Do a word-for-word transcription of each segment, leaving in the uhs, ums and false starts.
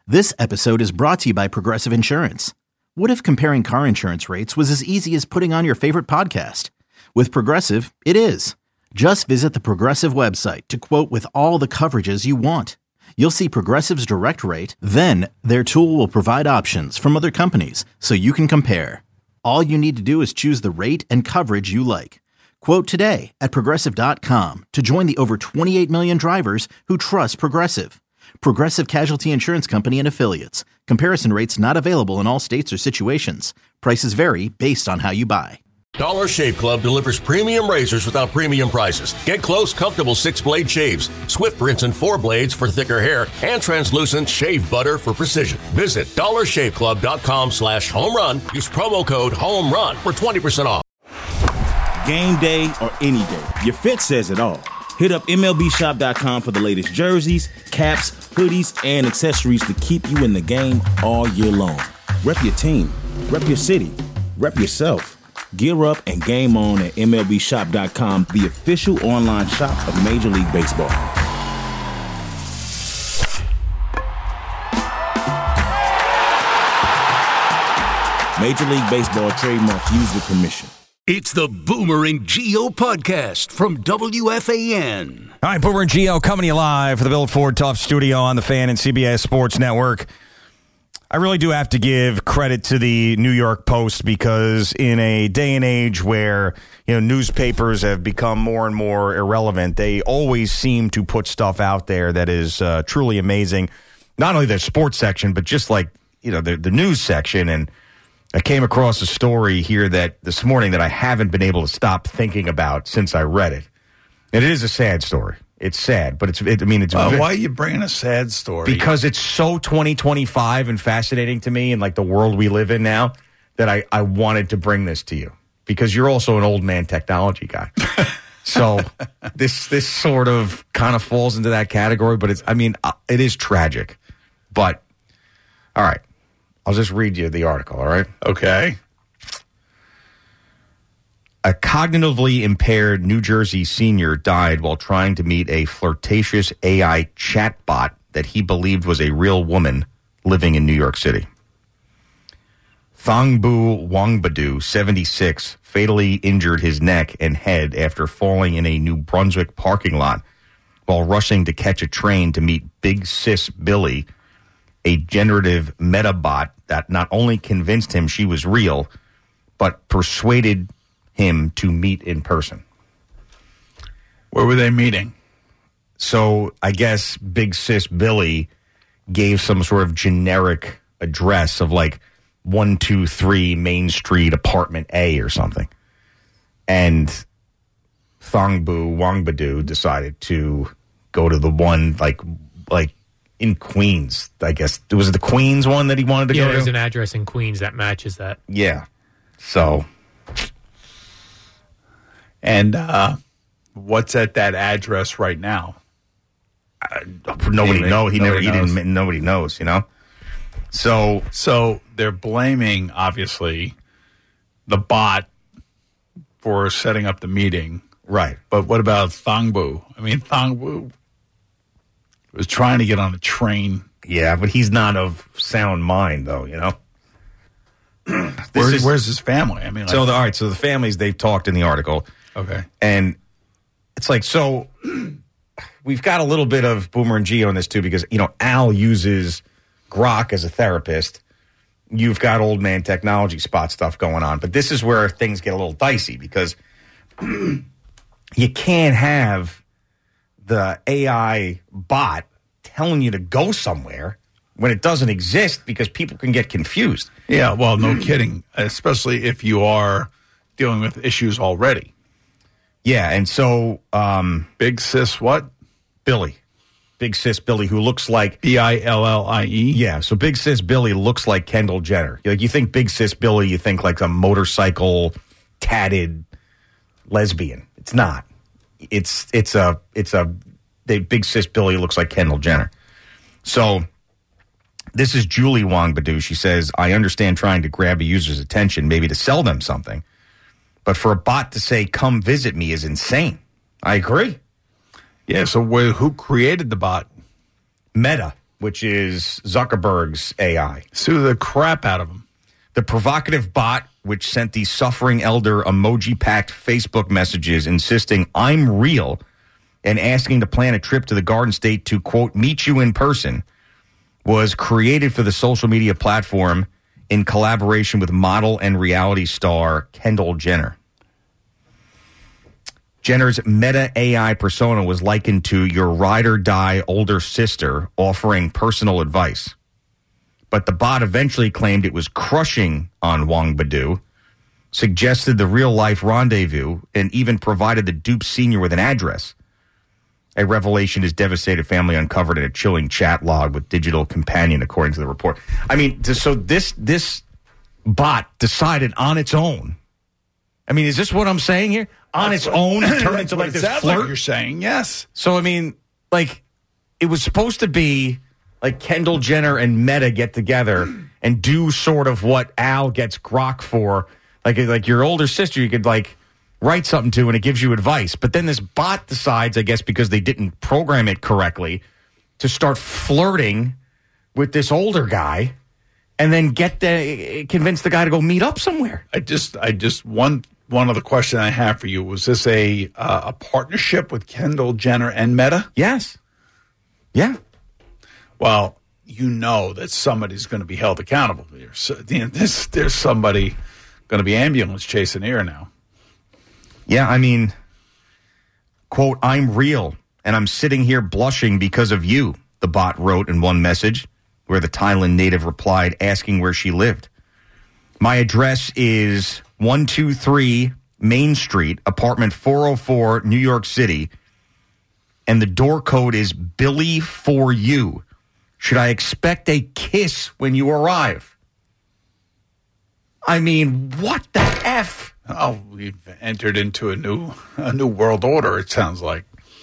This episode is brought to you by Progressive Insurance. What if comparing car insurance rates was as easy as putting on your favorite podcast? With Progressive, it is. Just visit the Progressive website to quote with all the coverages you want. You'll see Progressive's direct rate, then their tool will provide options from other companies so you can compare. All you need to do is choose the rate and coverage you like. Quote today at Progressive dot com to join the over twenty-eight million drivers who trust Progressive. Progressive Casualty Insurance Company and Affiliates. Comparison rates not available in all states or situations. Prices vary based on how you buy. Dollar Shave Club delivers premium razors without premium prices. Get close, comfortable six-blade shaves, Swift rinse and four blades for thicker hair, and translucent shave butter for precision. Visit dollar shave club dot com slash home run. Use promo code HOMERUN for twenty percent off. Game day or any day, your fit says it all. Hit up M L B shop dot com for the latest jerseys, caps, hoodies, and accessories to keep you in the game all year long. Rep your team, rep your city, rep yourself. Gear up and game on at M L B shop dot com, the official online shop of Major League Baseball. Major League Baseball trademark used with permission. It's the Boomer and Gio podcast from W F A N. All right, Boomer and Gio coming to you live for the Bill Ford Tough Studio on the Fan and C B S Sports Network. I really do have to give credit to the New York Post because in a day and age where, you know, newspapers have become more and more irrelevant, they always seem to put stuff out there that is uh, truly amazing. Not only their sports section, but just like, you know, the, the news section. And I came across a story here that this morning that I haven't been able to stop thinking about since I read it. And it is a sad story. It's sad, but it's, it, I mean, it's... Uh, vi- why are you bringing a sad story? Because it's so twenty twenty-five and fascinating to me and like the world we live in now that I, I wanted to bring this to you. Because you're also an old man technology guy. So this this sort of kind of falls into that category, but it's, I mean, it is tragic. But, all right. I'll just read you the article, all right? Okay. A cognitively impaired New Jersey senior died while trying to meet a flirtatious A I chatbot that he believed was a real woman living in New York City. Thongbu Wangbadu, seventy-six, fatally injured his neck and head after falling in a New Brunswick parking lot while rushing to catch a train to meet Big Sis Billy, a generative metabot that not only convinced him she was real, but persuaded him to meet in person. Where were they meeting? So I guess Big Sis Billy gave some sort of generic address of like one two three Main Street, apartment A or something. And Thongbu Wangbadu decided to go to the one like like in Queens, I guess. Was it the Queens one that he wanted to yeah, go to? Yeah, there's an address in Queens that matches that. Yeah. So... And uh, what's at that address right now? Uh, nobody knows. He nobody never. He knows. didn't. Nobody knows. You know. So, so they're blaming obviously the bot for setting up the meeting, right? But what about Thongbu? I mean, Thongbu was trying to get on a train. Yeah, but he's not of sound mind, though. You know. Where, is, where's his family? I mean, like, so the, all right. So the families, they've talked in the article. Okay. And it's like, so we've got a little bit of Boomer and Gio in this too, because, you know, Al uses Grok as a therapist. You've got old man technology spot stuff going on. But this is where things get a little dicey because you can't have the A I bot telling you to go somewhere when it doesn't exist because people can get confused. Yeah, well, no kidding, especially if you are dealing with issues already. Yeah, and so... Um, Big Sis what? Billy. Big Sis Billy, who looks like... B I L L I E? Yeah, so Big Sis Billy looks like Kendall Jenner. Like, you think Big Sis Billy, you think like a motorcycle, tatted lesbian. It's not. It's it's a... it's a they, Big Sis Billy looks like Kendall Jenner. So... This is Julie Wangbadu. She says, I understand trying to grab a user's attention, maybe to sell them something. But for a bot to say, come visit me is insane. I agree. Yeah, so wh- who created the bot? Meta, which is Zuckerberg's A I. Sue the crap out of him. The provocative bot, which sent the suffering elder emoji-packed Facebook messages insisting I'm real and asking to plan a trip to the Garden State to, quote, meet you in person, was created for the social media platform in collaboration with model and reality star Kendall Jenner. Jenner's Meta A I persona was likened to your ride-or-die older sister offering personal advice. But the bot eventually claimed it was crushing on Wong Badu, suggested the real-life rendezvous, and even provided the dupe senior with an address. A revelation his devastated family uncovered in a chilling chat log with digital companion, according to the report. I mean, so this this bot decided on its own. I mean, is this what I'm saying here? On That's its what, own, it turned into like it this sounds flirt? Like you're saying, yes. So, I mean, like, it was supposed to be like Kendall Jenner and Meta get together and do sort of what Al gets grok for. Like, like your older sister, you could, like, write something to and it gives you advice. But then this bot decides, I guess because they didn't program it correctly, to start flirting with this older guy and then get the convince the guy to go meet up somewhere. I just, I just, one one other question I have for you. Was this a uh, a partnership with Kendall Jenner and Meta? Yes. Yeah. Well, you know that somebody's going to be held accountable here. So, you know, this, there's somebody going to be ambulance chasing here now. Yeah, I mean, quote, I'm real, and I'm sitting here blushing because of you, the bot wrote in one message, where the Thailand native replied, asking where she lived. My address is one two three Main Street, apartment four oh four, New York City, and the door code is Billy for you. Should I expect a kiss when you arrive? I mean, what the F? Oh, we've entered into a new a new world order, it sounds like.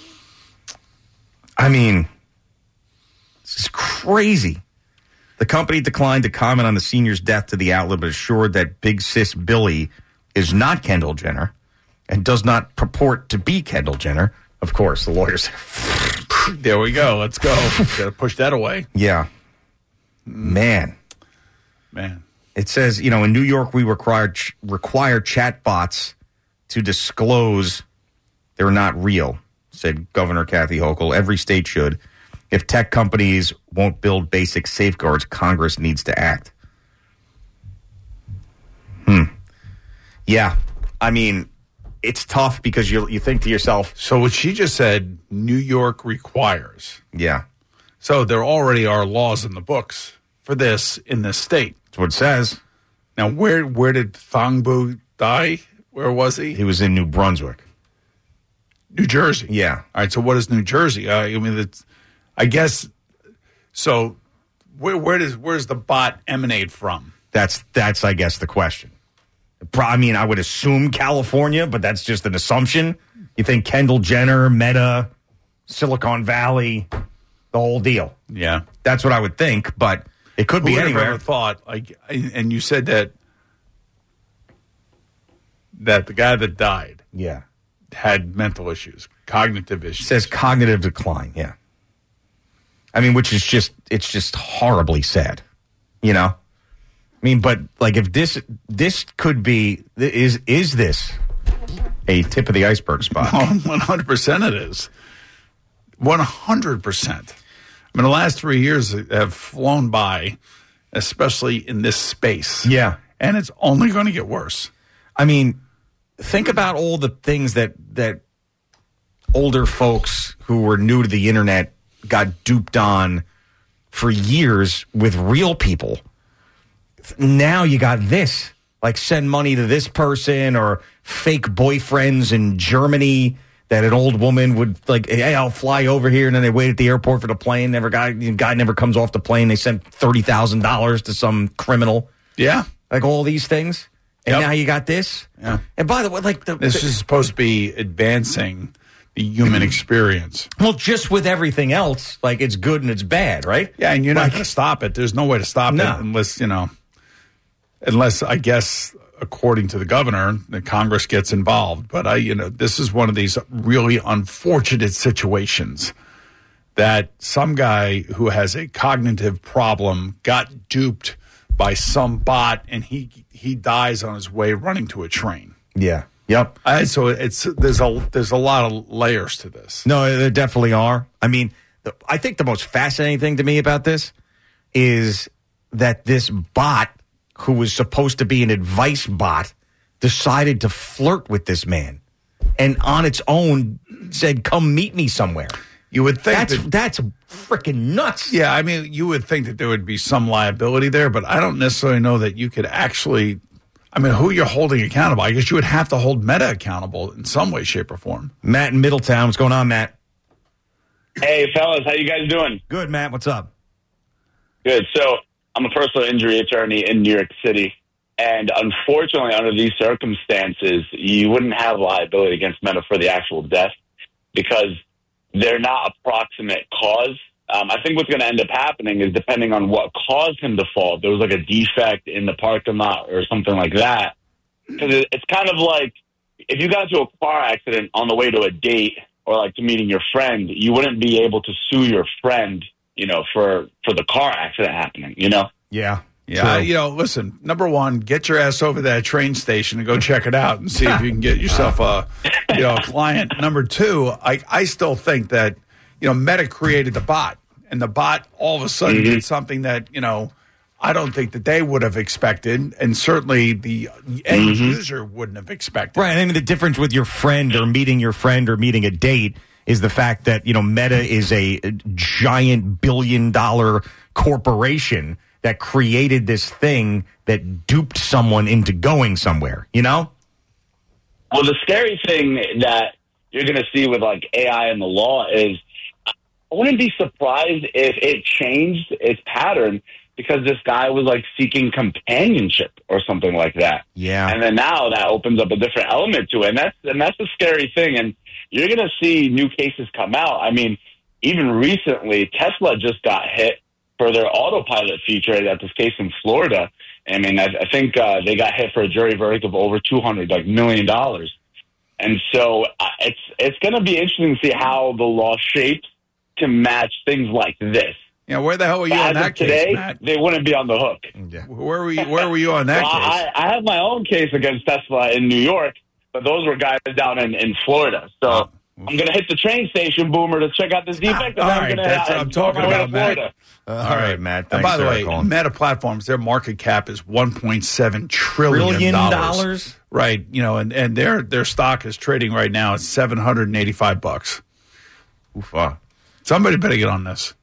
I mean, this is crazy. The company declined to comment on the senior's death to the outlet, but assured that Big Sis Billy is not Kendall Jenner and does not purport to be Kendall Jenner. Of course, the lawyers. There we go. Let's go. Got to push that away. Yeah. Man. Man. It says, you know, in New York, we require, require chatbots to disclose they're not real, said Governor Kathy Hochul. Every state should. If tech companies won't build basic safeguards, Congress needs to act. Hmm. Yeah. I mean, it's tough because you you think to yourself. So what she just said, New York requires. Yeah. So there already are laws in the books for this in this state. That's what it says. Now, where where did Thongbu die? Where was he? He was in New Brunswick. New Jersey. Yeah. All right. So what is New Jersey? Uh, I mean, it's, I guess. So where where does where's the bot emanate from? That's that's I guess the question. I mean, I would assume California, but that's just an assumption. You think Kendall Jenner, Meta, Silicon Valley, the whole deal. Yeah, that's what I would think. But it could Who be would anywhere. Have ever thought like, and you said that that the guy that died, yeah, had mental issues, cognitive issues. It says cognitive decline. Yeah, I mean, which is just it's just horribly sad, you know. I mean, but like if this this could be is is this a tip of the iceberg spot? one hundred percent it is. one hundred percent. I mean, the last three years have flown by, especially in this space. Yeah. And it's only going to get worse. I mean, think about all the things that that older folks who were new to the internet got duped on for years with real people. Now you got this, like send money to this person or fake boyfriends in Germany that an old woman would like, hey, I'll fly over here. And then they wait at the airport for the plane. Never guy, guy never comes off the plane. They sent thirty thousand dollars to some criminal. Yeah. Like all these things. And Yep. now you got this. Yeah. And by the way, like the, This the, is supposed to be advancing the human experience. well, just with everything else, like it's good and it's bad, right? Yeah, and you're not Like- going to stop it. There's no way to stop No. it unless, you know, unless, I guess, according to the governor, the Congress gets involved. But, I, you know, this is one of these really unfortunate situations that some guy who has a cognitive problem got duped by some bot, and he he dies on his way running to a train. Yeah. Yep. Uh, so it's there's a there's a lot of layers to this. No, there definitely are. I mean, the, I think the most fascinating thing to me about this is that this bot, who was supposed to be an advice bot, decided to flirt with this man, and on its own said, "Come meet me somewhere." You would think that's that, that's freaking nuts. Yeah, I mean, you would think that there would be some liability there, but I don't necessarily know that you could actually. I mean, who you're holding accountable? I guess you would have to hold Meta accountable in some way, shape, or form. Matt in Middletown, what's going on, Matt? Hey, fellas, how you guys doing? Good, Matt. What's up? Good. So I'm a personal injury attorney in New York City, and unfortunately, under these circumstances, you wouldn't have liability against Meta for the actual death because they're not approximate cause. Um, I think what's going to end up happening is depending on what caused him to fall, if there was like a defect in the parking lot or something like that. Because it, it's kind of like if you got into a car accident on the way to a date or like to meeting your friend, you wouldn't be able to sue your friend, you know, for, for the car accident happening, you know? Yeah. Yeah, you know, listen, number one, get your ass over to that train station and go check it out and see if you can get yourself a, you know, a client. Number two, I, I still think that, you know, Meta created the bot, and the bot all of a sudden mm-hmm. did something that, you know, I don't think that they would have expected, and certainly the end mm-hmm. user wouldn't have expected. Right. I mean, the difference with your friend or meeting your friend or meeting a date is the fact that, you know, Meta is a giant billion dollar corporation that created this thing that duped someone into going somewhere, you know? Well, the scary thing that you're going to see with, like, A I and the law is I wouldn't be surprised if it changed its pattern because this guy was, like, seeking companionship or something like that. Yeah. And then now that opens up a different element to it, and that's, and that's the scary thing. And you're going to see new cases come out. I mean, even recently, Tesla just got hit for their autopilot feature at this case in Florida. I mean, I, I think uh, they got hit for a jury verdict of over two hundred like million dollars. And so uh, it's it's going to be interesting to see how the law shapes to match things like this. Yeah, where the hell were you As on that of today, case, Matt? They wouldn't be on the hook. Yeah. Where were you? Where were you on that well, case? I, I have my own case against Tesla in New York, but those were guys down in, in Florida. So. Oh. I'm going to hit the train station, Boomer, to check out this defect. All right, gonna, that's what I'm talking about, Matt. Uh, all right, Matt. And by the way, calling. Meta Platforms, their market cap is one point seven trillion dollars. Right, you know, and, and their their stock is trading right now at seven hundred eighty-five bucks. Oofa. Somebody better get on this.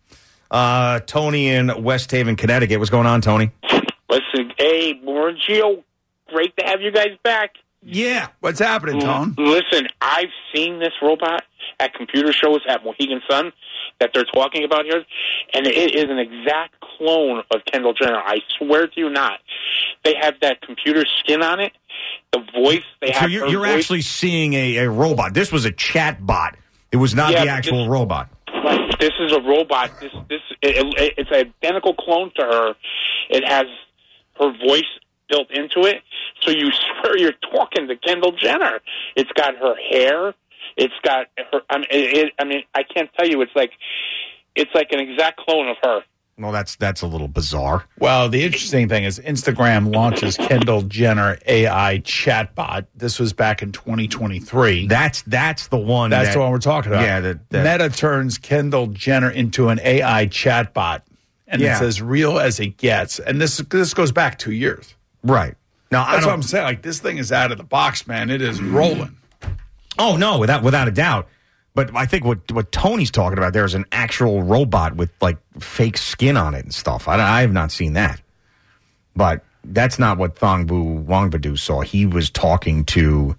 Uh, Tony in West Haven, Connecticut. What's going on, Tony? Listen, hey, Boomer and Gio, great to have you guys back. Yeah. What's happening, Tone? Listen, I've seen this robot at computer shows at Mohegan Sun that they're talking about here, and it is an exact clone of Kendall Jenner. I swear to you not. They have that computer skin on it, the voice. They so have you're, her you're voice. actually seeing a, a robot. This was a chat bot. It was not Yeah, the actual this, robot. Right, this is a robot. This this it, it, it's an identical clone to her. It has her voice built into it, so you swear you're talking to Kendall Jenner. It's got her hair. It's got her. I mean, it, I mean, I can't tell you. It's like, it's like an exact clone of her. Well, that's that's a little bizarre. Well, the interesting thing is Instagram launches Kendall Jenner A I chatbot. This was back in twenty twenty-three. That's that's the one. That's that, the one we're talking about. Yeah, that, that, Meta turns Kendall Jenner into an A I chatbot, and Yeah. it's as real as it gets. And this this goes back two years. right now. I That's don't, what I'm saying. Like, this thing is out of the box, man. It is rolling. Oh no, without without a doubt. But I think what what Tony's talking about there is an actual robot with like fake skin on it and stuff. I, I have not seen that, but that's not what Thongbu Wangbadu saw. He was talking to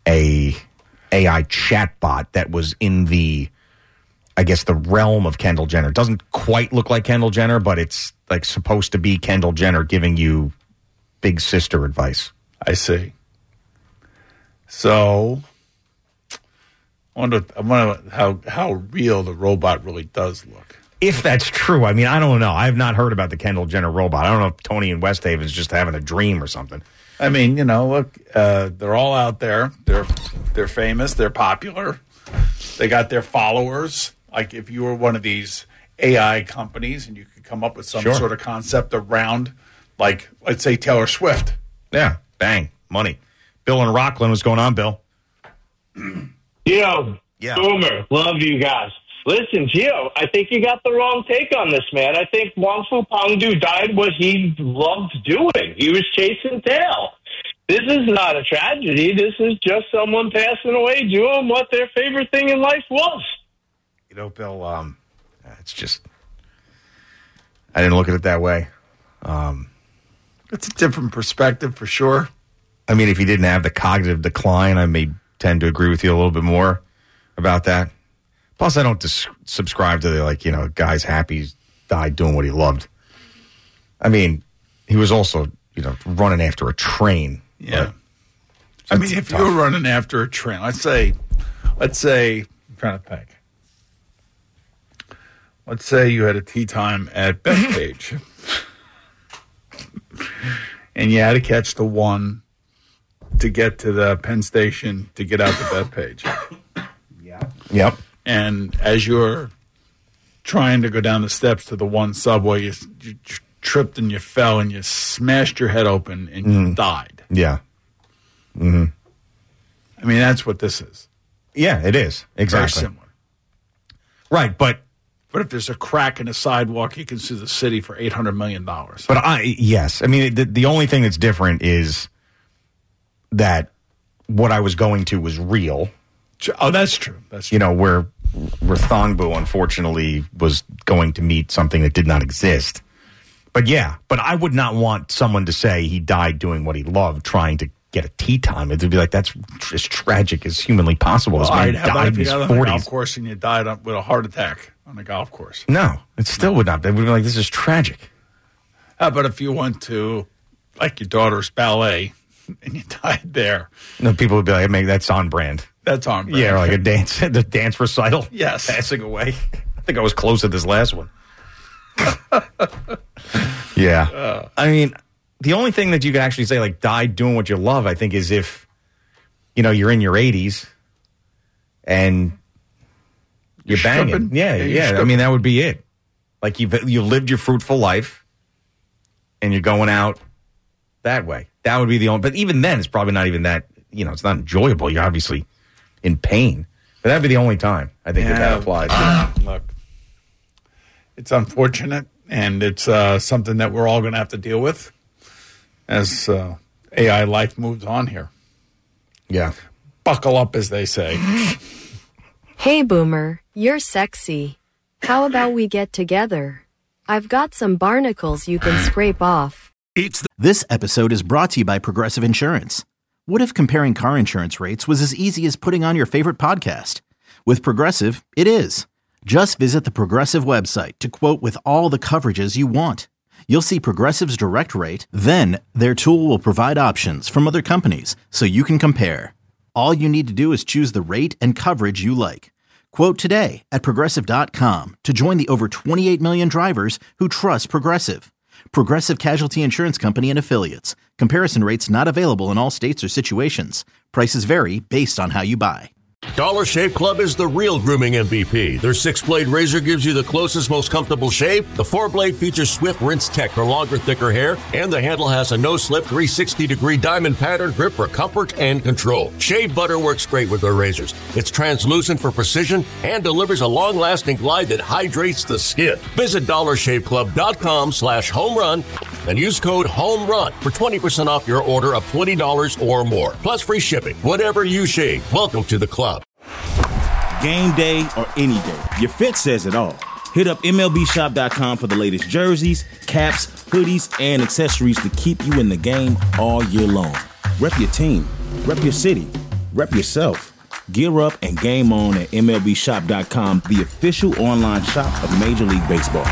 a A I chatbot that was in the, I guess, the realm of Kendall Jenner. It doesn't quite look like Kendall Jenner, but it's like supposed to be Kendall Jenner giving you big sister advice. I see. So, I wonder, I wonder how, how real the robot really does look. If that's true, I mean, I don't know. I have not heard about the Kendall Jenner robot. I don't know if Tony in West Haven is just having a dream or something. I mean, you know, look, uh, they're all out there. They're they're famous. They're popular. They got their followers. Like if you were one of these A I companies and you could come up with some Sure. sort of concept around, like, let's say Taylor Swift. Yeah, bang, money. Bill in Rockland, what's going on, Bill? Gio, Yeah. Boomer, love you guys. Listen, Gio, I think you got the wrong take on this, man. I think Wong Fu Pengdu died what he loved doing. He was chasing tail. This is not a tragedy. This is just someone passing away doing what their favorite thing in life was. You know, Bill, um, it's just, I didn't look at it that way. Um, It's a different perspective for sure. I mean, if he didn't have the cognitive decline, I may tend to agree with you a little bit more about that. Plus, I don't dis- subscribe to the, like, you know, guy's happy he died doing what he loved. I mean, he was also, you know, running after a train. Yeah. But I mean, if tough. you were running after a train, let's say, let's say, I'm trying to think. Let's say you had a tea time at Bethpage. And you had to catch the one to get to the Penn Station to get out to Bethpage. Yeah. Yep. And as you're trying to go down the steps to the one subway, you, you tripped and you fell and you smashed your head open and you Mm. died. Yeah. Mm-hmm. I mean, that's what this is. Yeah, it is. Exactly. Very similar. Right, but But if there's a crack in a sidewalk, you can sue the city for eight hundred million dollars. But I, yes. I mean, the, the only thing that's different is that what I was going to was real. Oh, that's true. That's true. You know, where, where Thongbu, unfortunately, was going to meet something that did not exist. But yeah, but I would not want someone to say he died doing what he loved, trying to get a tea time. It would be like, that's tr- as tragic as humanly possible. This All man right, how about died if in you his got on the golf forties. course and you died up with a heart attack on the golf course? No, it still would not. It would be like, this is tragic. How about if you went to, like, your daughter's ballet and you died there? No, people would be like, "Maybe that's on brand." That's on brand. Yeah, or like a dance, the dance recital. Yes. Passing away. I think I was close at this last one. Yeah. Uh. I mean, the only thing that you can actually say, like, died doing what you love, I think, is if, you know, you're in your eighties and you're, You're banging. stripping. Yeah, Yeah, yeah. you're I stripping. mean, that would be it. Like, you've, you've lived your fruitful life and you're going out that way. That would be the only, but even then, it's probably not even that, you know, it's not enjoyable. You're obviously in pain. But that'd be the only time I think that that applies. Look, it's unfortunate, and it's uh, something that we're all going to have to deal with as uh, A I life moves on here. Yeah. Buckle up, as they say. Hey, Boomer, you're sexy. How about we get together? I've got some barnacles you can scrape off. It's the This episode is brought to you by Progressive Insurance. What if comparing car insurance rates was as easy as putting on your favorite podcast? With Progressive, it is. Just visit the Progressive website to quote with all the coverages you want. You'll see Progressive's direct rate, then their tool will provide options from other companies so you can compare. All you need to do is choose the rate and coverage you like. Quote today at Progressive dot com to join the over twenty-eight million drivers who trust Progressive. Progressive Casualty Insurance Company and Affiliates. Comparison rates not available in all states or situations. Prices vary based on how you buy. Dollar Shave Club is the real grooming M V P. Their six-blade razor gives you the closest, most comfortable shave. The four-blade features Swift Rinse Tech for longer, thicker hair. And the handle has a no-slip three hundred sixty degree diamond pattern grip for comfort and control. Shave butter works great with their razors. It's translucent for precision and delivers a long-lasting glide that hydrates the skin. Visit dollar shave club dot com slash home run and use code HOMERUN for twenty percent off your order of twenty dollars or more. Plus free shipping. Whatever you shave, welcome to the club. Game day or any day, your fit says it all. Hit up M L B shop dot com for the latest jerseys, caps, hoodies, and accessories to keep you in the game all year long. Rep your team, rep your city, rep yourself. Gear up and game on at M L B shop dot com, the official online shop of Major League Baseball.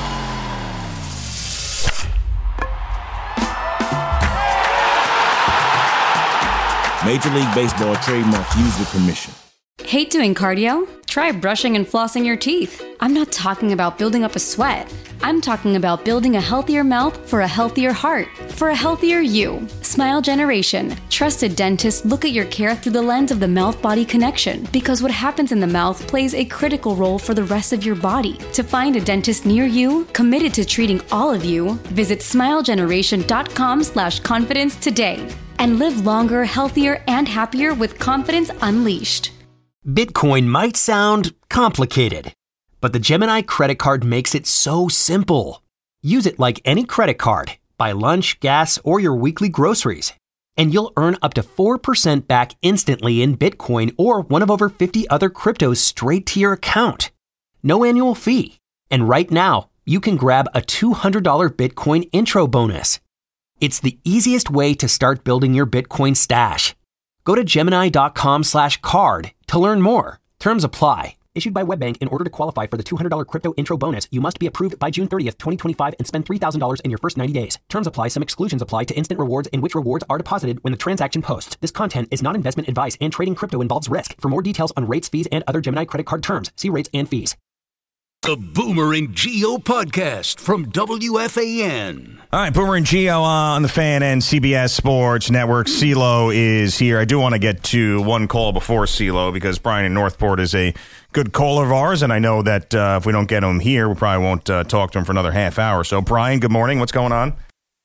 Major League Baseball trademark used with permission. Hate doing cardio? Try brushing and flossing your teeth. I'm not talking about building up a sweat. I'm talking about building a healthier mouth for a healthier heart, for a healthier you. Smile Generation. Trusted dentists look at your care through the lens of the mouth-body connection, because what happens in the mouth plays a critical role for the rest of your body. To find a dentist near you, committed to treating all of you, visit smilegeneration.com slash confidence today. And live longer, healthier, and happier with confidence unleashed. Bitcoin might sound complicated, but the Gemini credit card makes it so simple. Use it like any credit card. Buy lunch, gas, or your weekly groceries, and you'll earn up to four percent back instantly in Bitcoin or one of over fifty other cryptos straight to your account. No annual fee. And right now, you can grab a two hundred dollars Bitcoin intro bonus. It's the easiest way to start building your Bitcoin stash. Go to Gemini.com slash card to learn more. Terms apply. Issued by WebBank. In order to qualify for the two hundred dollars crypto intro bonus, you must be approved by June thirtieth, twenty twenty-five and spend three thousand dollars in your first ninety days. Terms apply. Some exclusions apply to instant rewards, in which rewards are deposited when the transaction posts. This content is not investment advice, and trading crypto involves risk. For more details on rates, fees, and other Gemini credit card terms, see rates and fees. The Boomer and Geo podcast from W F A N. All right, Boomer and Geo on the Fan and C B S Sports Network. CeeLo is here. I do want to get to one call before CeeLo, because Brian in Northport is a good caller of ours, and I know that uh, if we don't get him here, we probably won't uh, talk to him for another half hour. So, Brian, good morning. What's going on?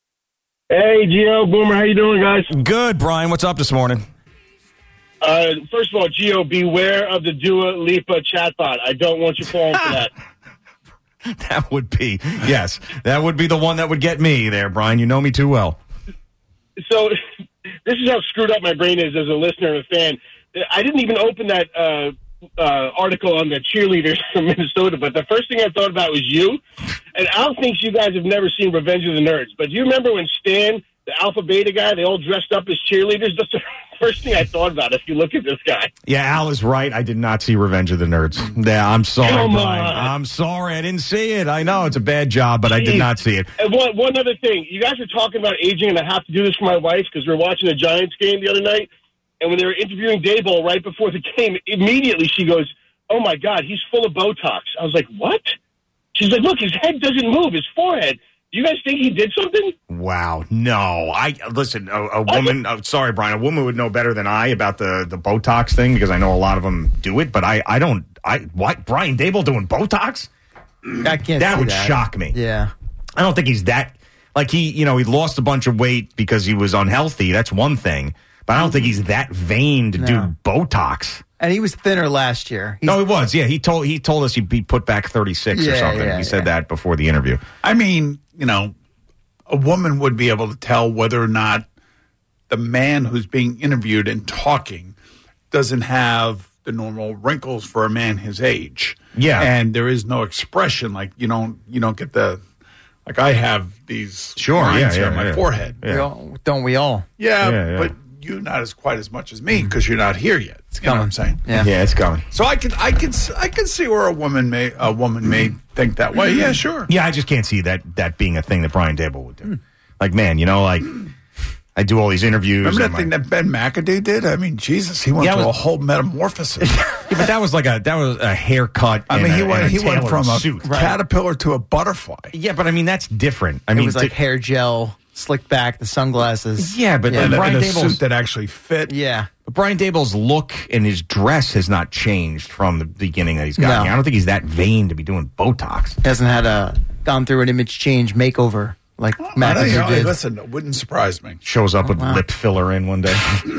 Hey, Geo, Boomer, how you doing, guys? Good, Brian. What's up this morning? Uh, first of all, Geo, beware of the Dua Lipa chatbot. I don't want you falling for that. That would be, yes, that would be the one that would get me there, Brian. You know me too well. So this is how screwed up my brain is as a listener and a fan. I didn't even open that uh, uh, article on the cheerleaders from Minnesota, but the first thing I thought about was you. And Al thinks you guys have never seen Revenge of the Nerds, but do you remember when Stan, the Alpha Beta guy, they all dressed up as cheerleaders? That's the first thing I thought about if you look at this guy. Yeah, Al is right. I did not see Revenge of the Nerds. Yeah, I'm sorry, Come Brian. on. I'm sorry. I didn't see it. I know it's a bad job, but I did not see it. And one, one other thing. You guys are talking about aging, and I have to do this for my wife because we were watching a Giants game the other night, and when they were interviewing Daboll right before the game, immediately she goes, oh, my God, he's full of Botox. I was like, what? She's like, look, his head doesn't move, his forehead. Do you guys think he did something? Wow. No. I listen, a, a woman, oh, sorry, Brian, a woman would know better than I about the, the Botox thing, because I know a lot of them do it, but I, I don't, I, what? Brian Daboll doing Botox? I can't That see would that. shock me. Yeah. I don't think he's that, like he, you know, he lost a bunch of weight because he was unhealthy. That's one thing, but I don't think he's that vain to No. do Botox. And he was thinner last year. He's, No, he was. Yeah, he told he told us he'd be put back thirty-six or Yeah, something. yeah, he said yeah. that before the interview. I mean, you know, a woman would be able to tell whether or not the man who's being interviewed and talking doesn't have the normal wrinkles for a man his age. Yeah. And there is no expression. Like, you don't you don't get the, like I have these Sure, lines yeah, here yeah, on my yeah. forehead. Yeah. we all, don't we all? Yeah, Yeah, yeah. but you not as quite as much as me because you're not here yet. You know what I'm saying? Yeah. Yeah, it's coming. So I can I can I can see where a woman may a woman may think that way. Yeah, sure. Yeah, I just can't see that that being a thing that Brian Daboll would do. Like, man, you know, like I do all these interviews. Remember that and my- thing that Ben McAdoo did? I mean, Jesus, he went Yeah, through but- a whole metamorphosis. Yeah, but that was like a that was a haircut. I mean, and he a, went and a he went tailored from a suit. caterpillar to a butterfly. Yeah, but I mean that's different. I It mean, was like to- hair gel, slicked back, the sunglasses. yeah, but Yeah. And, like a- Brian and a Daboll's suit that actually fit. Yeah. But Brian Daboll's look and his dress has not changed from the beginning that he's gotten No. here. I don't think he's that vain to be doing Botox. Hasn't had a gone through an image change makeover like I don't know, McAdoo did. listen, it wouldn't surprise me. Shows up with wow. lip filler in one day.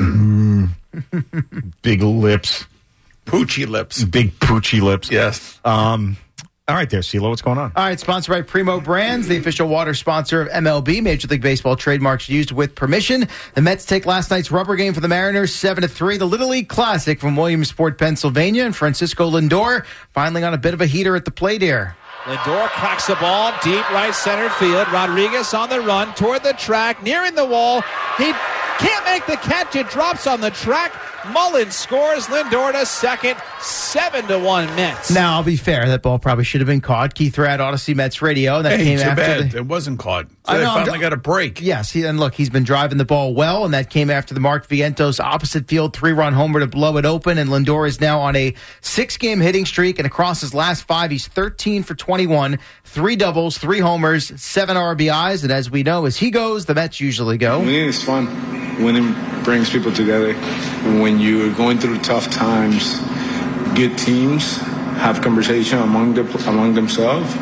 Big lips. Poochy lips. Big poochy lips. Yes. Um, all right there, CeeLo, what's going on? All right, sponsored by Primo Brands, the official water sponsor of M L B, Major League Baseball trademarks used with permission. The Mets take last night's rubber game for the Mariners, seven to three. The Little League Classic from Williamsport, Pennsylvania, and Francisco Lindor finally on a bit of a heater at the plate here. Lindor cracks the ball deep right center field. Rodriguez on the run toward the track, nearing the wall. He Can't make the catch. It drops on the track. Mullins scores. Lindor to second. Seven to one Mets. Now, I'll be fair. That ball probably should have been caught. Keith Rad, Odyssey Mets Radio. That hey, came too after bad. the, It wasn't caught. So I they know, finally I'm- got a break. Yes, he, and look, he's been driving the ball well, and that came after the Mark Vientos opposite field three-run homer to blow it open, and Lindor is now on a six-game hitting streak, and across his last five, he's thirteen for twenty-one, three doubles, three homers, seven R B Is, and as we know, as he goes, the Mets usually go. Winning is fun. Winning brings people together. When you're going through tough times, good teams have conversation among the, among themselves,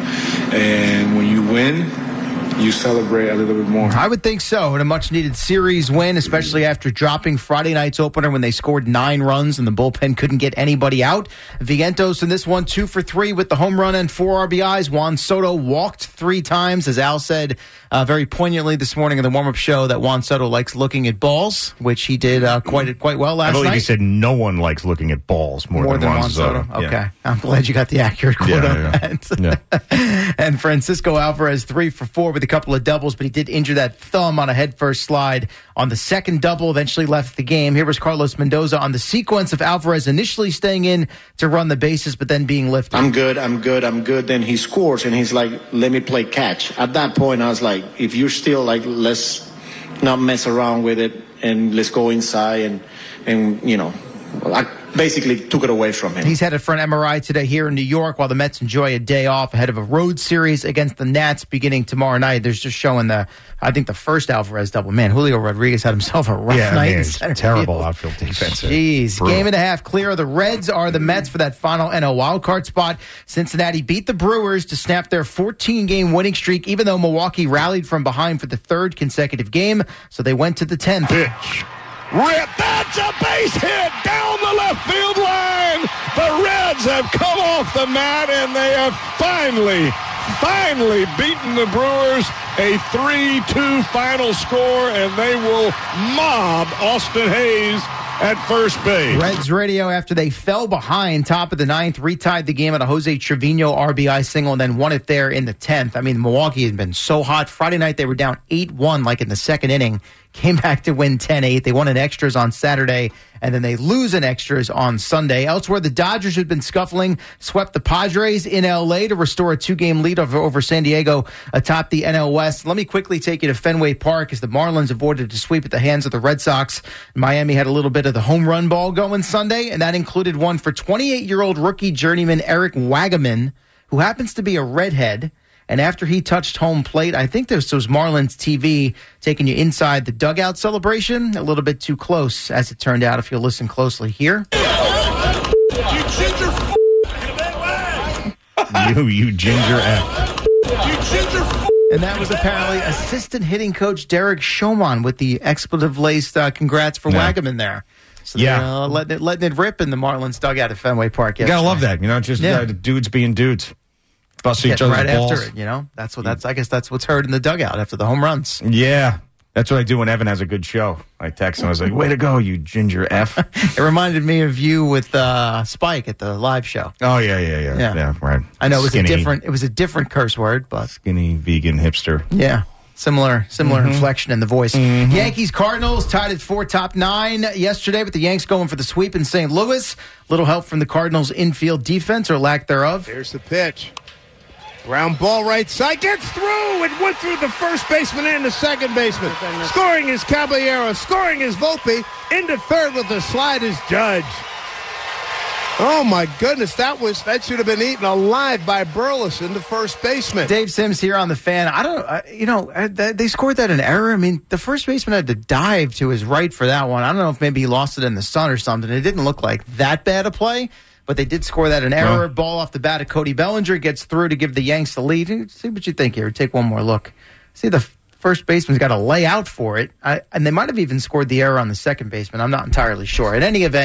and when you win, you celebrate a little bit more. I would think so. And a much-needed series win, especially after dropping Friday night's opener when they scored nine runs and the bullpen couldn't get anybody out. Vientos in this one, two for three with the home run and four R B Is. Juan Soto walked three times, as Al said uh, very poignantly this morning in the warm-up show that Juan Soto likes looking at balls, which he did uh, quite quite well last I believe night. he said no one likes looking at balls more, More than, than Juan Juan Soto. Soto. Okay. Yeah. I'm glad you got the accurate quote Yeah, on yeah. that. Yeah. And Francisco Alvarez, three for four with a couple of doubles, but he did injure that thumb on a headfirst slide on the second double, eventually left the game. Here was Carlos Mendoza on the sequence of Alvarez initially staying in to run the bases, but then being lifted. I'm good, I'm good, I'm good. Then he scores, and he's like, let me play catch. At that point, I was like, if you're still like, let's not mess around with it, and let's go inside, and, and you know, I basically took it away from him. He's headed for an M R I today here in New York while the Mets enjoy a day off ahead of a road series against the Nats beginning tomorrow night. There's just showing the, I think the first Alvarez double. Man, Julio Rodriguez had himself a rough Yeah, night. man, in it's center terrible field. outfield defense. Jeez. Brutal. Game and a half clear. The Reds are the Mets for that final N L wildcard spot. Cincinnati beat the Brewers to snap their fourteen-game winning streak, even though Milwaukee rallied from behind for the third consecutive game. So they went to the tenth. Pitch. Rip, that's a base hit down the left field line. The Reds have come off the mat, and they have finally, finally beaten the Brewers. A three two final score, and they will mob Austin Hayes at first base. Reds radio, after they fell behind top of the ninth, retied the game at a Jose Trevino R B I single and then won it there in the tenth. I mean, Milwaukee had been so hot. Friday night, they were down eight one like in the second inning. Came back to win ten eight. They won in extras on Saturday, and then they lose in extras on Sunday. Elsewhere, the Dodgers had been scuffling, swept the Padres in L A to restore a two-game lead over, over San Diego atop the N L West. Let me quickly take you to Fenway Park as the Marlins avoided a sweep at the hands of the Red Sox. Miami had a little bit of the home run ball going Sunday, and that included one for twenty-eight-year-old rookie journeyman Eric Wagaman, who happens to be a redhead. And after he touched home plate, I think this was Marlins T V taking you inside the dugout celebration. A little bit too close, as it turned out, if you'll listen closely here. You ginger You, you ginger F. You ginger And that was apparently assistant hitting coach Derek Schoman with the expletive-laced uh, congrats for Yeah. Wagaman there. So Yeah. they're uh, letting, it, letting it rip in the Marlins dugout at Fenway Park. You gotta love that, you know, just Yeah. uh, dudes being dudes. Bust each Getting other's right balls. after it, you know? That's what that's I guess that's what's heard in the dugout after the home runs. Yeah. That's what I do when Evan has a good show. I text him. I was like, way to go, you ginger F. It reminded me of you with uh, Spike at the live show. Oh, yeah, yeah, yeah. Yeah. Yeah, right. I know it was Skinny, a different it was a different curse word, but Skinny, vegan, hipster. yeah. Similar similar Mhm. inflection in the voice. Mhm. Yankees Cardinals tied at four top nine yesterday, with the Yanks going for the sweep in Saint Louis. Little help from the Cardinals infield defense or lack thereof. Here's the pitch. Ground ball right side. Gets through. It went through the first baseman and the second baseman. Scoring is Caballero. Scoring is Volpe. Into third with the slide is Judge. Oh, my goodness. That was that should have been eaten alive by Burleson, the first baseman. Dave Sims here on the Fan. I don't, I, you know, I, th- they scored that in error. I mean, the first baseman had to dive to his right for that one. I don't know if maybe he lost it in the sun or something. It didn't look like that bad a play, but they did score that in error. Well, Ball off the bat of Cody Bellinger gets through to give the Yanks the lead. See what you think here. Take one more look. See, the f- first baseman's got to lay out for it. I, and they might have even scored the error on the second baseman. I'm not entirely sure. In any event,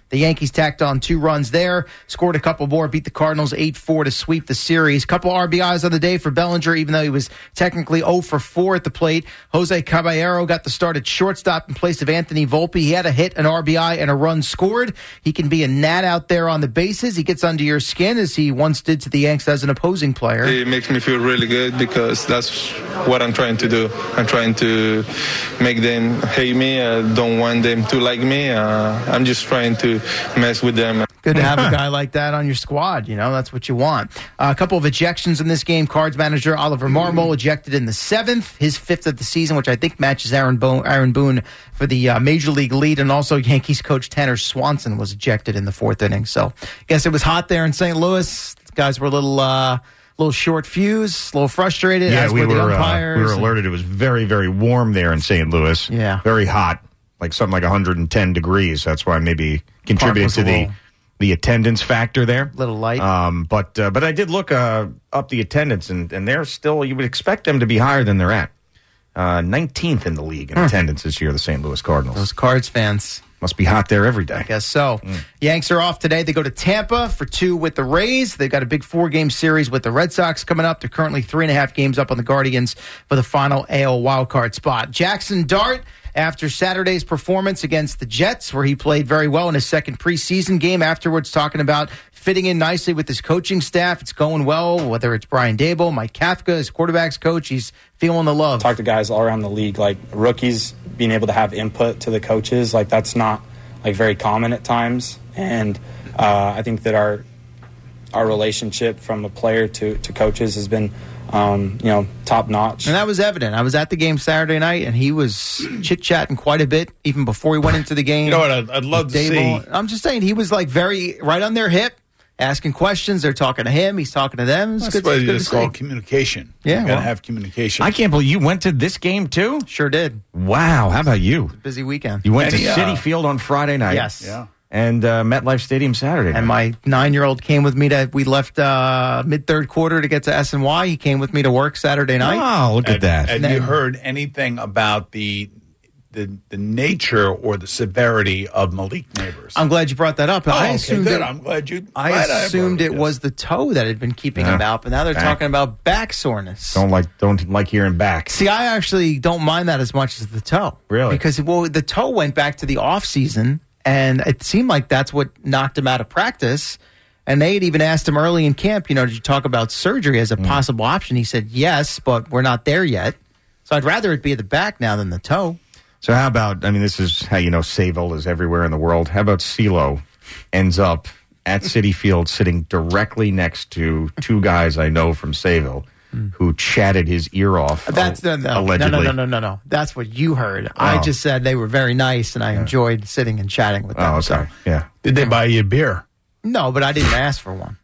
The Yankees tacked on two runs there, scored a couple more, beat the Cardinals eight four to sweep the series. Couple R B Is on the day for Bellinger, even though he was technically oh for four at the plate. Jose Caballero got the start at shortstop in place of Anthony Volpe. He had a hit, an R B I, and a run scored. He can be a gnat out there on the bases. He gets under your skin, as he once did to the Yanks as an opposing player. It makes me feel really good because that's what I'm trying to do. I'm trying to make them hate me. I don't want them to like me. Uh, I'm just trying to mess with them. Good to have a guy like that on your squad. You know, that's what you want. Uh, a couple of ejections in this game. Cards manager Oliver Marmol ejected in the seventh, his fifth of the season, which I think matches Aaron, Bo- Aaron Boone for the uh, major league lead. And also Yankees coach Tanner Swanson was ejected in the fourth inning. So I guess it was hot there in Saint Louis. The guys were a little... Uh, little short fuse, a little frustrated. Yeah, as we were, were, the uh, umpires. we were alerted it was very, very warm there in Saint Louis. Yeah. Very hot, like something like one hundred ten degrees. That's why maybe contributed to the little, the attendance factor there. Little light. Um, but uh, but I did look uh, up the attendance, and, and they're still, you would expect them to be higher than they're at. Uh, nineteenth in the league in Hmm. attendance this year, the Saint Louis Cardinals. Those Cards fans. Must be hot there every day. I guess so. Mm. Yanks are off today. They go to Tampa for two with the Rays. They've got a big four-game series with the Red Sox coming up. They're currently three and a half games up on the Guardians for the final A L wildcard spot. Jackson Dart, after Saturday's performance against the Jets, where he played very well in his second preseason game, afterwards talking about fitting in nicely with his coaching staff. It's going well, whether it's Brian Dable, Mike Kafka, his quarterback's coach. He's feeling the love. Talk to guys all around the league, like rookies being able to have input to the coaches. Like that's not like very common at times. And uh, I think that our our relationship from a player to, to coaches has been, um, you know, top notch. And that was evident. I was at the game Saturday night, and he was chit-chatting quite a bit even before he went into the game. You know what I'd, I'd love to Dable. see? I'm just saying, he was like very right on their hip, asking questions. They're talking to him. He's talking to them. It's That's good, what it's good it's to see. called communication. Yeah, You got to well. have communication. I can't believe you went to this game too? Sure did. Wow. How about you? Busy weekend. You went Any, to uh, Citi Field on Friday night. Yes. Yeah. And uh, MetLife Stadium Saturday night. And my nine-year-old came with me to, we left uh, mid-third quarter to get to S N Y. He came with me to work Saturday night. Oh, look at that. Have you heard anything about the, the the nature or the severity of Malik Neighbors? I'm glad you brought that up. Oh, I okay, assumed good. it- I'm glad you. I glad assumed brought it was the toe that had been keeping him Yeah. out, but now they're Back. talking about back soreness. Don't like don't like hearing back. See, I actually don't mind that as much as the toe. Really? Because, well, the toe went back to the off season, and it seemed like that's what knocked him out of practice. And they had even asked him early in camp, you know, did you talk about surgery as a possible option? He said, yes, but we're not there yet. So I'd rather it be at the back now than the toe. So how about, I mean, this is how you know Sayville is everywhere in the world. How about CeeLo ends up at Citi Field sitting directly next to two guys I know from Sayville who chatted his ear off, That's no, no, allegedly. no, no, no, no, no. That's what you heard. I Oh. just said they were very nice, and I enjoyed sitting and chatting with them. Oh, okay. So. Yeah. Did they buy you a beer? No, but I didn't ask for one.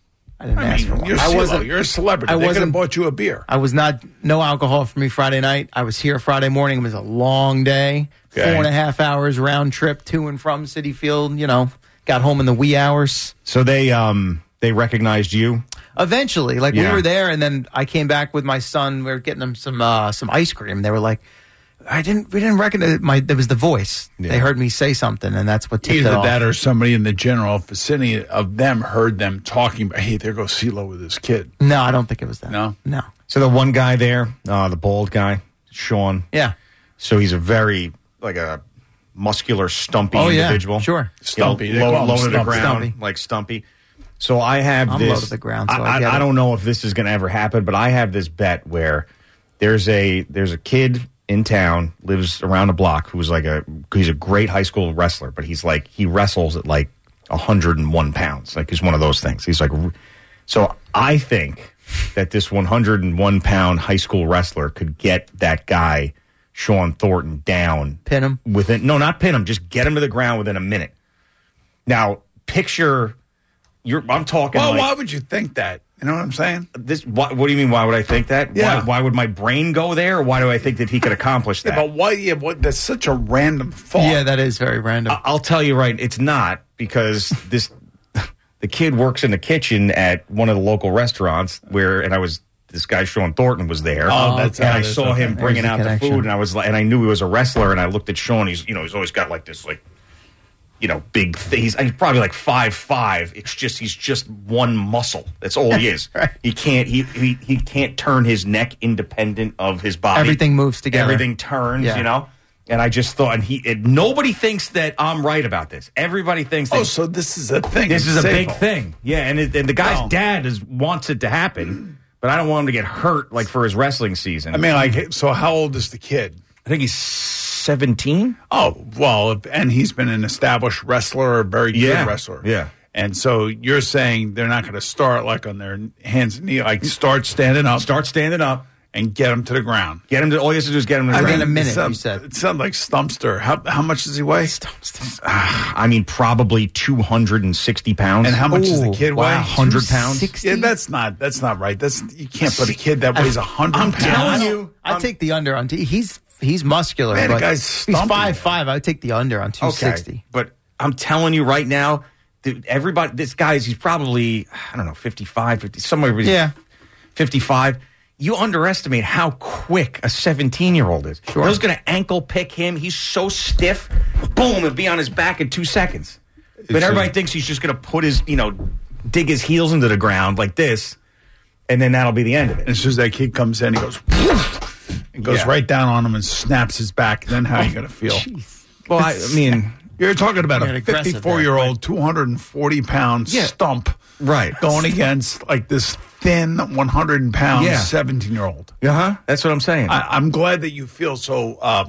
I didn't I ask mean, for one. you're I CeeLo. wasn't. You're a celebrity. I They could have wasn't. bought you a beer. I was not. No alcohol for me Friday night. I was here Friday morning. It was a long day. Okay. Four and a half hours round trip to and from Citi Field. You know, got home in the wee hours. So they um they recognized you? Eventually, like Yeah. we were there, and then I came back with my son. We were getting them some uh, some ice cream. They were like, I didn't. We didn't recognize my. There was the voice. Yeah. They heard me say something, and that's what tipped it Either off. that or somebody in the general vicinity of them heard them talking about, hey, there goes CeeLo with his kid. No, I don't think it was that. No? No. So the one guy there, uh, the bald guy, Sean. Yeah. So he's a very, like a muscular, stumpy Oh, yeah. individual. Sure. Stumpy. You They know, low, call him low to the Stumpy. ground, Stumpy. like Stumpy. So I have I'm this. low to the ground, so I I, get I it. don't know if this is going to ever happen, but I have this bet where there's a there's a kid in town, lives around the block, who's like a he's a great high school wrestler, but he's like he wrestles at like one hundred one pounds. Like he's one of those things. He's like, so I think that this one hundred one pound high school wrestler could get that guy Sean Thornton down, pin him within no, not pin him, just get him to the ground within a minute. Now picture. You're, I'm talking. Well, like, why would you think that? You know what I'm saying? This. What, what do you mean? Why would I think that? Yeah. Why, why would my brain go there? Or why do I think that he could accomplish that? Yeah, but why? Yeah, what? That's such a random thought. Yeah, that is very random. I- I'll tell you right. It's not because this. The kid works in the kitchen at one of the local restaurants where, and I was. This guy Sean Thornton was there. Oh, that's and how I it is. saw him Okay. bringing There's out the the connection. food, and I was like, and I knew he was a wrestler, and I looked at Sean. He's, you know, he's always got like this, like. you know, big thing. He's, he's probably like five five. It's just he's just one muscle. That's all he is. Right. He can't he, he he can't turn his neck independent of his body. Everything moves together. Everything turns, Yeah. you know. And I just thought, and he and nobody thinks that I'm right about this. Everybody thinks that Oh, so this is a thing. this is a big Sable. thing. Yeah, and, it, and the guy's Wow. dad is wants it to happen, but I don't want him to get hurt like for his wrestling season. I mean, like, so how old is the kid? I think he's seventeen. Oh, well, and he's been an established wrestler, a very good Yeah. wrestler. Yeah. And so you're saying they're not going to start like on their hands and knees, like start standing up. Start standing up. And get him to the ground. Get him to, all he has to do is get him to the I ground. mean, a minute, it sounds, you said. It sounds like Stumpster. How, how much does he weigh? Stumpster. I mean, probably two hundred sixty pounds. And how much does the kid weigh? one hundred pounds. Yeah, that's not that's not right. That's you can't put a kid that weighs one hundred I'm pounds. telling you. I take the under on. T- he's he's muscular. Man, the but guy's he's stumpy. five five. I would take the under on two sixty. Okay, but I'm telling you right now, dude, everybody, this guy's, he's probably, I don't know, fifty-five, fifty, somewhere between Yeah. fifty-five. You underestimate how quick a seventeen-year-old is. Sure. Bill's going to ankle pick him. He's so stiff. Boom, and be on his back in two seconds. But It's everybody a- thinks he's just going to put his, you know, dig his heels into the ground like this, and then that'll be the end of it. And as soon as that kid comes in, he goes and goes Yeah. right down on him and snaps his back. Then how are you going to feel? Well, I, I mean, You're talking about Yeah, a aggressive fifty-four-year-old, two hundred forty pound Yeah. stump right. going against like this thin one hundred pound Yeah. seventeen-year-old. Uh-huh. That's what I'm saying. I, I'm glad that you feel so uh,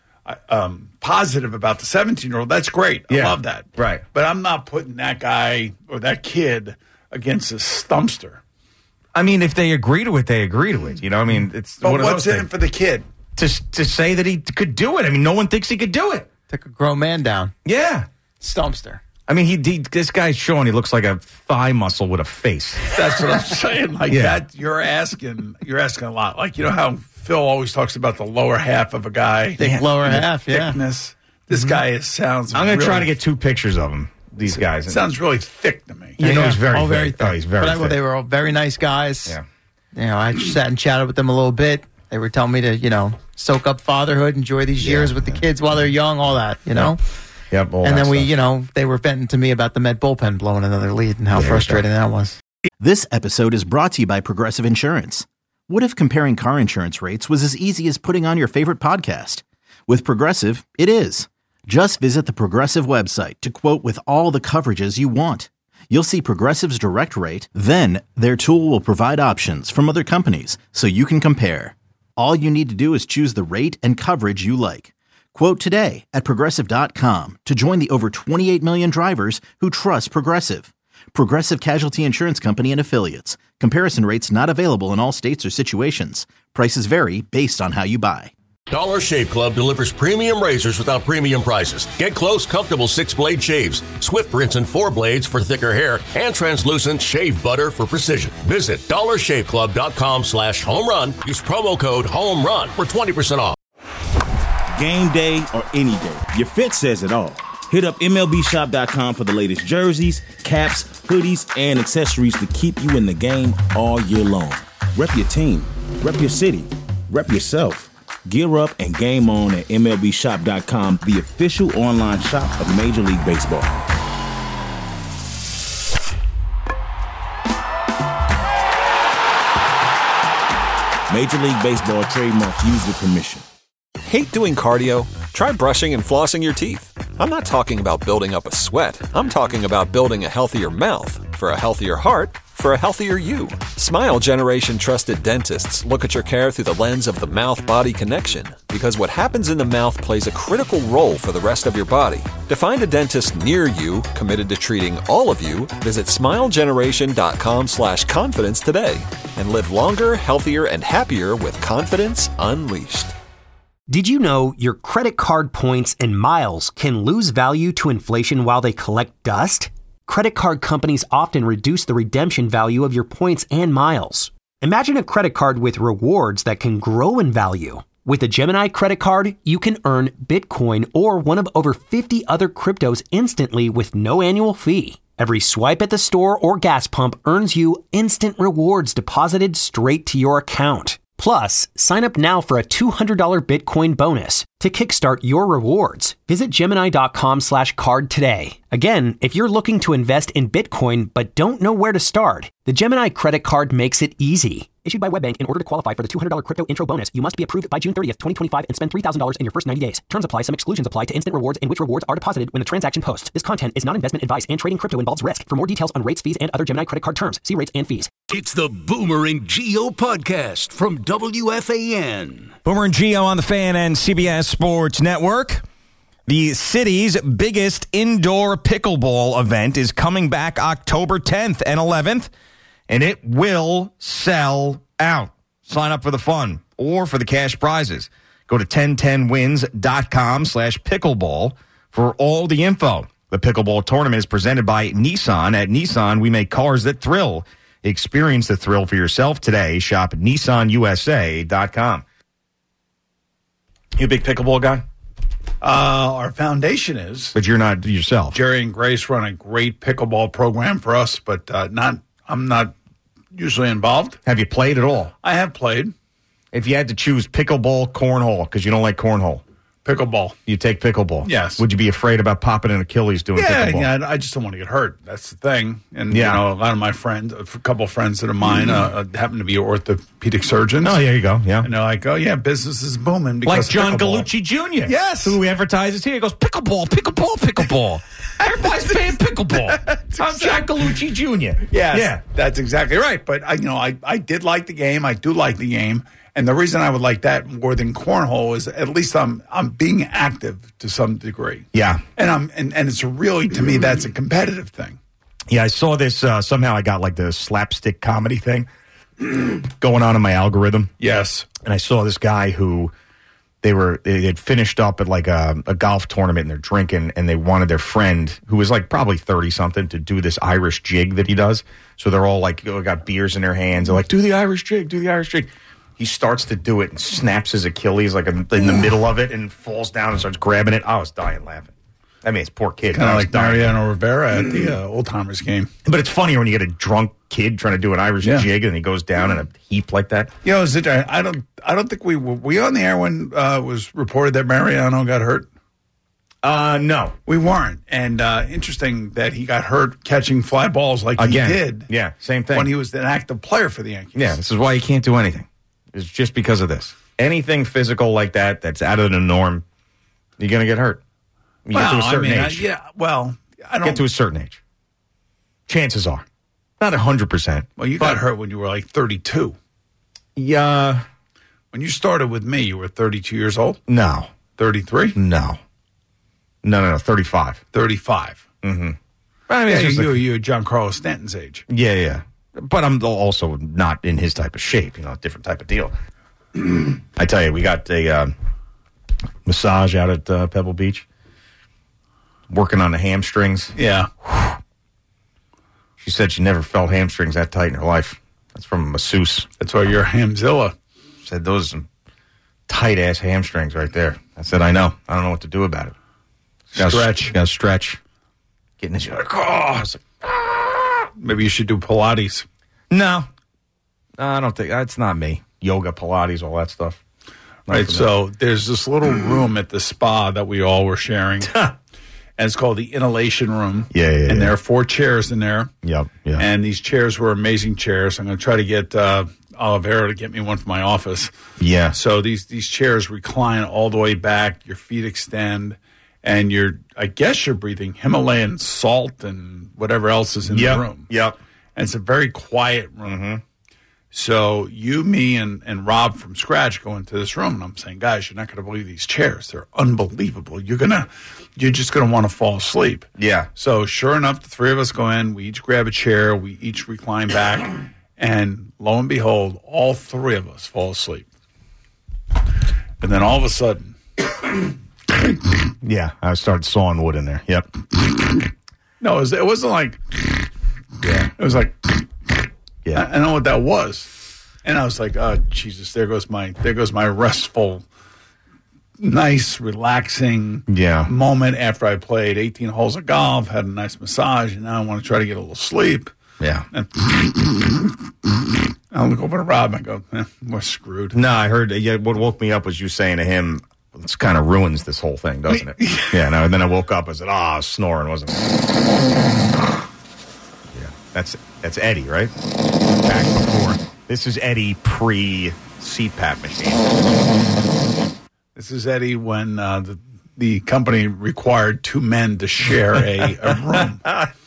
um, positive about the seventeen-year-old. That's great. I Yeah. love that. Right. But I'm not putting that guy or that kid against a stumpster. I mean, if they agree to it, they agree to it. You know, I mean, it's But one of what's those in things. it for the kid? to to say that he could do it. I mean, no one thinks he could do it. Took a grown man down. Yeah. Stumpster. I mean, he, he this guy's showing he looks like a thigh muscle with a face. That's what I'm saying. Like Yeah. that, you're asking. You're asking a lot. Like you know how Phil always talks about the lower half of a guy, Thick lower and the half, yeah. thickness. This guy is, sounds. I'm going to really, try to get two pictures of him. These guys. Sounds really thick to me. You know, he's very all very thick. thick. Oh, he's very But I, well, thick. they were all very nice guys. Yeah. You know, I sat and chatted with them a little bit. They were telling me to, you know, soak up fatherhood, enjoy these years with the kids while they're young, all that, you know. Yep. all And that then we, stuff. you know, they were venting to me about the Met bullpen blowing another lead and how Yeah, frustrating that was. This episode is brought to you by Progressive Insurance. What if comparing car insurance rates was as easy as putting on your favorite podcast? With Progressive, it is. Just visit the Progressive website to quote with all the coverages you want. You'll see Progressive's direct rate, then their tool will provide options from other companies so you can compare. All you need to do is choose the rate and coverage you like. Quote today at Progressive dot com to join the over twenty-eight million drivers who trust Progressive. Progressive Casualty Insurance Company and Affiliates. Comparison rates not available in all states or situations. Prices vary based on how you buy. Dollar Shave Club delivers premium razors without premium prices. Get close, comfortable six-blade shaves, Swift rinse and four blades for thicker hair, and translucent shave butter for precision. Visit dollar shave club dot com slash home run. Use promo code HOME RUN for twenty percent off. Game day or any day, your fit says it all. Hit up M L B shop dot com for the latest jerseys, caps, hoodies, and accessories to keep you in the game all year long. Rep your team, rep your city, rep yourself. Gear up and game on at M L B shop dot com, the official online shop of Major League Baseball. Major League Baseball trademarks used with permission. Hate doing cardio? Try brushing and flossing your teeth. I'm not talking about building up a sweat. I'm talking about building a healthier mouth. For a healthier heart, for a healthier you. Smile Generation trusted dentists look at your care through the lens of the mouth-body connection, because what happens in the mouth plays a critical role for the rest of your body. To find a dentist near you committed to treating all of you, visit smile generation dot com slash confidence today and live longer, healthier, and happier with confidence unleashed. Did you know your credit card points and miles can lose value to inflation while they collect dust? Credit card companies often reduce the redemption value of your points and miles. Imagine a credit card with rewards that can grow in value. With a Gemini credit card, you can earn Bitcoin or one of over fifty other cryptos instantly with no annual fee. Every swipe at the store or gas pump earns you instant rewards deposited straight to your account. Plus, sign up now for a two hundred dollars Bitcoin bonus. To kickstart your rewards, visit Gemini.com slash card today. Again, if you're looking to invest in Bitcoin but don't know where to start, the Gemini credit card makes it easy. Issued by WebBank, in order to qualify for the two hundred dollars crypto intro bonus, you must be approved by June thirtieth, twenty twenty-five and spend three thousand dollars in your first ninety days. Terms apply. Some exclusions apply to instant rewards in which rewards are deposited when the transaction posts. This content is not investment advice and trading crypto involves risk. For more details on rates, fees, and other Gemini credit card terms, see rates and fees. It's the Boomer and Geo podcast from W F A N. Boomer and Geo on the Fan and C B S Sports Network. The city's biggest indoor pickleball event is coming back October tenth and eleventh, and it will sell out. Sign up for the fun or for the cash prizes. Go to ten ten wins dot com slash pickleball for all the info. The pickleball tournament is presented by Nissan. At Nissan, we make cars that thrill. Experience the thrill for yourself today. Shop at Nissan U S A dot com. You a big pickleball guy? Uh, our foundation is. But you're not yourself. Jerry and Grace run a great pickleball program for us, but uh, not. I'm not usually involved. Have you played at all? I have played. If you had to choose pickleball, cornhole, because you don't like cornhole. Pickleball. You take pickleball. Yes. Would you be afraid about popping an Achilles doing yeah, pickleball? Yeah, I just don't want to get hurt. That's the thing. And, Yeah. you know, a lot of my friends, a couple of friends that are mine, uh, happen to be orthopedic surgeons. Oh, there you go. Yeah. And they're like, oh, yeah, business is booming because Like John of pickleball. Gallucci Junior Yes. Who advertises here. He goes, pickleball, pickleball, pickleball. Everybody's playing pickleball. I'm John Gallucci Junior Yes, Yeah. that's exactly right. But, I, you know, I, I did like the game. I do like the game. And the reason I would like that more than cornhole is at least I'm I'm being active to some degree. Yeah. And I'm and, and it's really, to me, that's a competitive thing. Yeah, I saw this. Uh, somehow I got like the slapstick comedy thing going on in my algorithm. Yes. And I saw this guy who they were they had finished up at like a, a golf tournament and they're drinking and they wanted their friend who was like probably thirty something to do this Irish jig that he does. So they're all like, you know, got beers in their hands. They're like, do the Irish jig, do the Irish jig. He starts to do it and snaps his Achilles like in the middle of it and falls down and starts grabbing it. I was dying laughing. I mean, it's poor kid. Kind I of was like dying. Mariano Rivera at the uh, Old Timers game. But it's funnier when you get a drunk kid trying to do an Irish Yeah. jig and he goes down in a heap like that. You know, is it, I don't I don't think we were we on the air when uh, it was reported that Mariano got hurt. Uh, no, we weren't. And uh, interesting that he got hurt catching fly balls like Again. he did. Yeah, same thing. When he was an active player for the Yankees. Yeah, this is why you can't do anything. It's just because of this. Anything physical like that that's out of the norm, you're going to get hurt. You well, get to a certain I mean, age. I, yeah. Well, I don't Get to a certain age. Chances are. Not one hundred percent. Well, you got hurt when you were like thirty-two. Yeah. When you started with me, you were thirty-two years old? No. thirty-three? No. No, no, no. thirty-five. thirty-five. Mm-hmm. I mean, it's yeah, just you, like- you're Giancarlo Stanton's age. Yeah, yeah. But I'm also not in his type of shape, you know, different type of deal. I tell you, we got a um, massage out at uh, Pebble Beach, working on the hamstrings. Yeah. She said she never felt hamstrings that tight in her life. That's from a masseuse. That's why you're Hamzilla. Said those are some tight-ass hamstrings right there. I said, I know. I don't know what to do about it. Gotta Stretch. Got to stretch. Getting this, like, oh, I was like, Maybe you should do Pilates. no. No, I don't think, that's not me. Yoga, Pilates, all that stuff. Not Right, for me. so there's this little room at the spa that we all were sharing. And it's called the inhalation room. Yeah, yeah, And yeah. there are four chairs in there. Yep, yeah. And these chairs were amazing chairs. I'm going to try to get uh, Oliveira to get me one for my office. Yeah. So these these chairs recline all the way back. Your feet extend, and you're I guess you're breathing Himalayan salt and whatever else is in Yep, the room. Yep. And it's a very quiet room. Mm-hmm. So you, me, and, and Rob from Scratch go into this room, and I'm saying, guys, you're not going to believe these chairs. They're unbelievable. You're gonna, you're just going to want to fall asleep. Yeah. So sure enough, the three of us go in. We each grab a chair. We each recline back, and lo and behold, all three of us fall asleep. And then all of a sudden, Yeah, I started sawing wood in there. Yep. no, it, was, it wasn't like, Yeah. it was like, Yeah. I, I know what that was. And I was like, oh, Jesus, there goes my, there goes my restful, nice, relaxing Yeah. moment after I played eighteen holes of golf, had a nice massage, and now I want to try to get a little sleep. Yeah. I'll look over to Rob and go, eh, we're screwed. No, I heard, yeah, what woke me up was you saying to him, this kind of ruins this whole thing, doesn't it? Yeah, no, and then I woke up and said, ah, oh, I was snoring, wasn't it? Yeah, that's that's Eddie, right? Back before. This is Eddie pre-C PAP machine. This is Eddie when uh, the, the company required two men to share a, a room.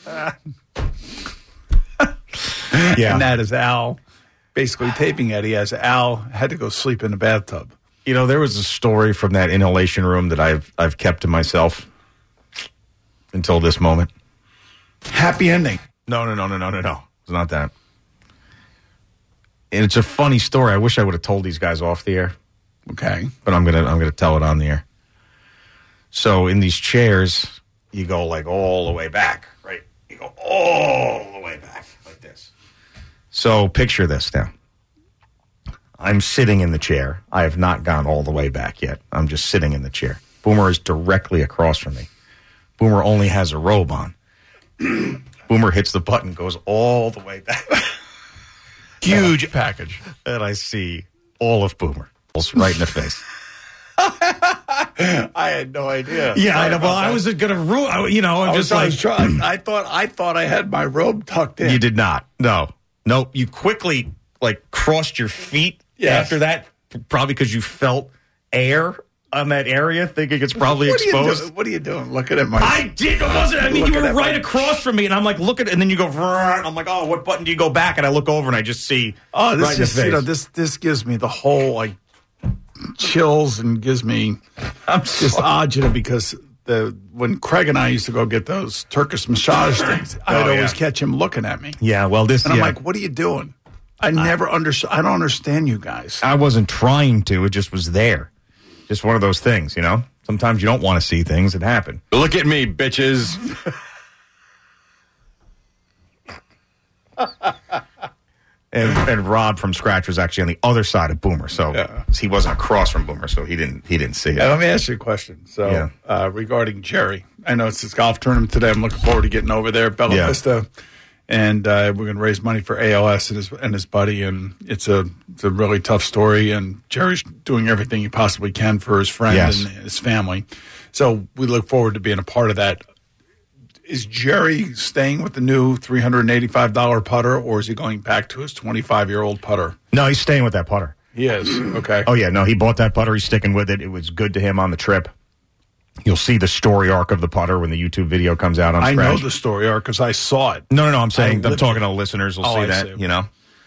Yeah. And that is Al basically taping Eddie as Al had to go sleep in the bathtub. You know, there was a story from that inhalation room that I've I've kept to myself until this moment. Happy ending. No, no, no, no, no, no, no. It's not that. And it's a funny story. I wish I would have told these guys off the air. Okay. But I'm gonna I'm gonna tell it on the air. So in these chairs, you go like all the way back, right? You go all the way back like this. So picture this now. I'm sitting in the chair. I have not gone all the way back yet. I'm just sitting in the chair. Boomer is directly across from me. Boomer only has a robe on. Boomer hits the button, goes all the way back. Huge package. And I see all of Boomer right in the face. I had no idea. Yeah, Sorry I know. Well, about I that. was going to ruin, you know, I'm I just was, I like. was trying. I thought I thought I had my robe tucked in. You did not. No. Nope. You quickly, like, crossed your feet Yes. after that, probably because you felt air on that area, thinking it's probably what exposed. Are you doing? What are you doing? Looking at my. I did. It wasn't. I mean, you Looking were at right my- across from me, and I'm like, look at it, and then you go, "Vrrr," and I'm like, oh, what button do you go back? And I look over, and I just see. Oh, this right in the just face. you know this this gives me the whole like chills and gives me. I'm just agita because the when Craig and I used to go get those Turkish massage things, I'd Oh, always yeah. catch him looking at me, Yeah. Well, this. and I'm yeah. like, "What are you doing?" I never understand. I don't understand you guys. I wasn't trying to. It just was there. Just one of those things, you know? Sometimes you don't want to see things that happen. Look at me, bitches. And, and Rob from Scratch was actually on the other side of Boomer, so Yeah. he wasn't across from Boomer, so he didn't he didn't see it. Hey, let me ask you a question. So, Yeah. uh, regarding Jerry, I know it's his golf tournament today. I'm looking forward to getting over there, Bella Yeah. Vista, and uh, we're going to raise money for A L S and his and his buddy. And it's a it's a really tough story. And Jerry's doing everything he possibly can for his friend Yes. and his family. So we look forward to being a part of that. Is Jerry staying with the new three hundred eighty-five dollars putter, or is he going back to his twenty-five year old putter? No, he's staying with that putter. He is. Okay. Oh, yeah, no, he bought that putter. He's sticking with it. It was good to him on the trip. You'll see the story arc of the putter when the YouTube video comes out on I Scratch. know the story arc because I saw it. No, no, no, I'm saying, I I'm lived talking it. to listeners. Will Oh, see I that, see. you know.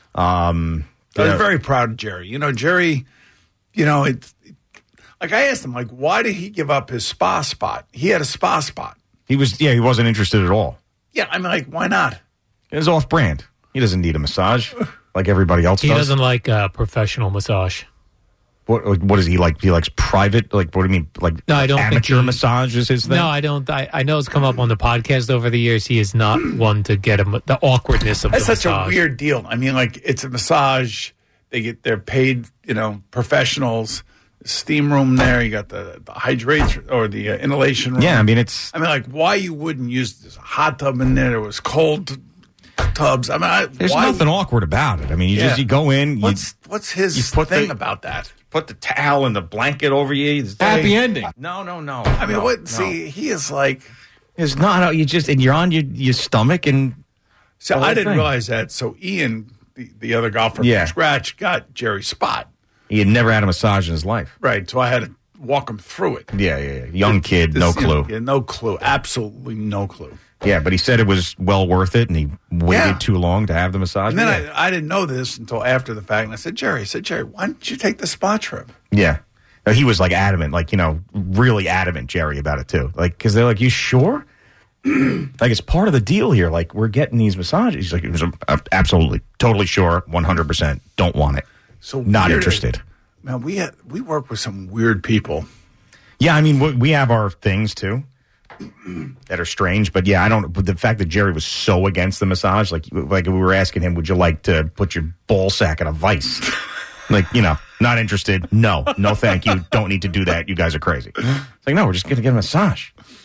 Um, I was yeah. very proud of Jerry. You know, Jerry, you know, it, like I asked him, like, why did he give up his spa spot? He had a spa spot. He was, yeah, he wasn't interested at all. Yeah, I'm like, why not? It was off brand. He doesn't need a massage like everybody else He does. doesn't like uh, professional massage. What what does he like? He likes private? Like, what do you mean? Like, No, I don't think amateur he- massage is his thing? No, I don't. I, I know it's come up on the podcast over the years. He is not one to get him the awkwardness of That's the such a massage. weird deal. I mean, like, it's a massage. They get, they're paid, you know, professionals. Steam room there. You got the, the hydrate or the uh, inhalation room. Yeah, I mean, it's. I mean, like, why you wouldn't use this hot tub in there? There was cold tubs. I mean, I, There's why, nothing awkward about it. I mean, you Yeah. just you go in. You, What's what's his you put thing the- about that? put the towel and the blanket over you. It's- Happy ending. No, no, no. I mean, no, what? no. See, he is like. It's not. You just and you're on your your stomach and. So the I whole didn't thing. realize that. So Ian, the, the other golfer Yeah. from Scratch, got Jerry's spot. He had never had a massage in his life. Right. So I had to walk him through it. Yeah, yeah, yeah. Young kid, no This- clue. Yeah, no clue. Absolutely no clue. Yeah, but he said it was well worth it, and he waited Yeah. too long to have the massage. And then yeah. I, I didn't know this until after the fact. And I said, Jerry, I said, Jerry, why didn't you take the spa trip? Yeah. No, he was like adamant, like, you know, really adamant, Jerry, about it too. Like, because they're like, you sure? Like, it's part of the deal here. Like, we're getting these massages. He's like, it was uh, absolutely, totally sure, one hundred percent. Don't want it. So Not weird. interested. Man, we had, we work with some weird people. Yeah, I mean, we, we have our things too that are strange. But yeah, I don't, but the fact that Jerry was so against the massage, like, like we were asking him, would you like to put your ball sack in a vice? Like, you know, not interested. No, no, thank you. Don't need to do that. You guys are crazy. It's like, no, we're just going to get a massage.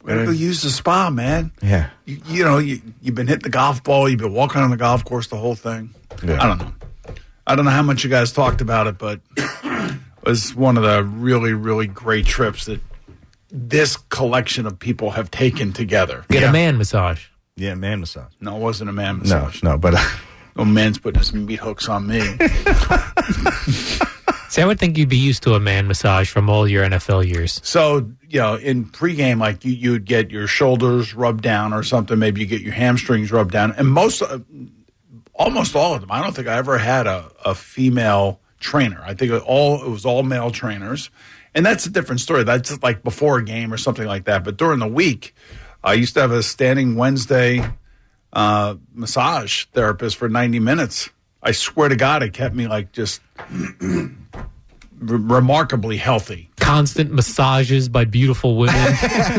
We gotta go use the spa, man. Yeah. You, you know, you, you've been hitting the golf ball. You've been walking on the golf course, the whole thing. Yeah. I don't know. I don't know how much you guys talked about it, but it was one of the really, really great trips that this collection of people have taken together. Get yeah. a man massage. Yeah, man massage. No, it wasn't a man massage. No, no, but... Uh, no man's putting his meat hooks on me. See, I would think you'd be used to a man massage from all your N F L years. So, you know, in pregame, like you, you'd get your shoulders rubbed down or something. Maybe you get your hamstrings rubbed down. And most, uh, almost all of them. I don't think I ever had a, a female trainer. I think it, all it was all male trainers. And that's a different story. That's like before a game or something like that. But during the week, I used to have a standing Wednesday uh, massage therapist for ninety minutes. I swear to God, it kept me like just re- remarkably healthy. Constant massages by beautiful women.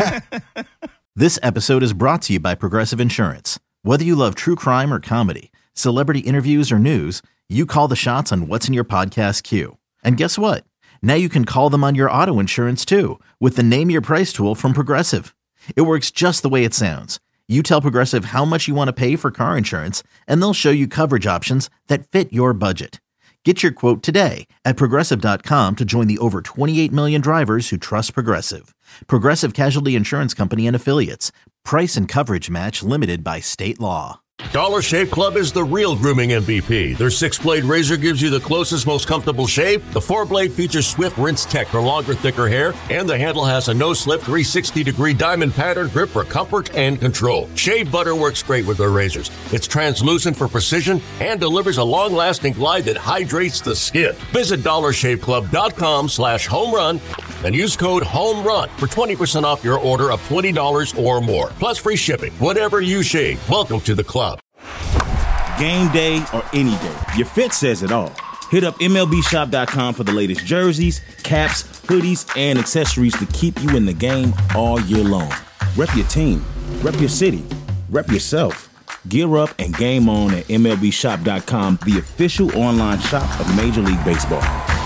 This episode is brought to you by Progressive Insurance. Whether you love true crime or comedy, celebrity interviews or news, you call the shots on what's in your podcast queue. And guess what? Now you can call them on your auto insurance too with the Name Your Price tool from Progressive. It works just the way it sounds. You tell Progressive how much you want to pay for car insurance, and they'll show you coverage options that fit your budget. Get your quote today at Progressive dot com to join the over twenty-eight million drivers who trust Progressive. Progressive Casualty Insurance Company and Affiliates. Price and coverage match limited by state law. Dollar Shave Club is the real grooming M V P. Their six-blade razor gives you the closest, most comfortable shave. The four-blade features Swift Rinse Tech for longer, thicker hair. And the handle has a no-slip three sixty degree diamond pattern grip for comfort and control. Shave butter works great with their razors. It's translucent for precision and delivers a long-lasting glide that hydrates the skin. Visit dollar shave club dot com slash home run and use code HOMERUN for twenty percent off your order of twenty dollars or more. Plus free shipping. Whatever you shave, welcome to the club. Game day or any day, your fit says it all. Hit up M L B shop dot com for the latest jerseys, caps, hoodies, and accessories to keep you in the game all year long. Rep your team, rep your city, rep yourself. Gear up and game on at M L B shop dot com, the official online shop of Major League Baseball.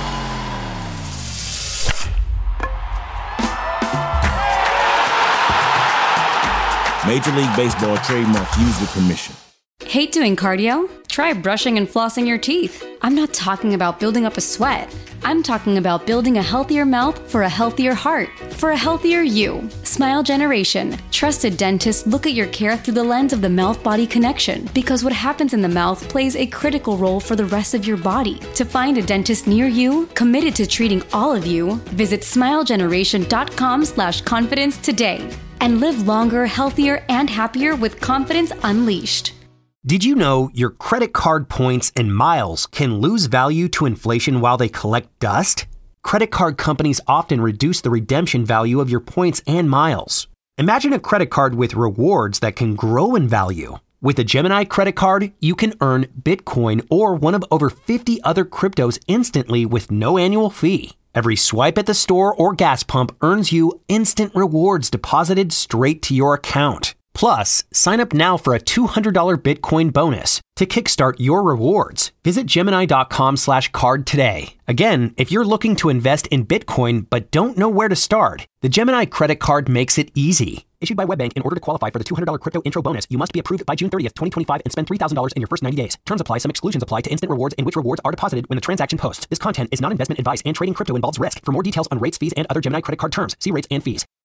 Major League Baseball trademarks used with permission. Hate doing cardio? Try brushing and flossing your teeth. I'm not talking about building up a sweat. I'm talking about building a healthier mouth for a healthier heart, for a healthier you. Smile Generation. Trusted dentists look at your care through the lens of the mouth-body connection, because what happens in the mouth plays a critical role for the rest of your body. To find a dentist near you, committed to treating all of you, visit smile generation dot com slash confidence today. And live longer, healthier, and happier with confidence unleashed. Did you know your credit card points and miles can lose value to inflation while they collect dust? Credit card companies often reduce the redemption value of your points and miles. Imagine a credit card with rewards that can grow in value. With a Gemini credit card, you can earn Bitcoin or one of over fifty other cryptos instantly with no annual fee. Every swipe at the store or gas pump earns you instant rewards deposited straight to your account. Plus, sign up now for a two hundred dollars Bitcoin bonus. To kickstart your rewards, visit Gemini dot com slash card today. Again, if you're looking to invest in Bitcoin but don't know where to start, the Gemini credit card makes it easy. Issued by WebBank, in order to qualify for the two hundred dollars crypto intro bonus, you must be approved by June thirtieth, twenty twenty-five and spend three thousand dollars in your first ninety days. Terms apply. Some exclusions apply to instant rewards in which rewards are deposited when the transaction posts. This content is not investment advice and trading crypto involves risk. For more details on rates, fees, and other Gemini credit card terms, see rates and fees.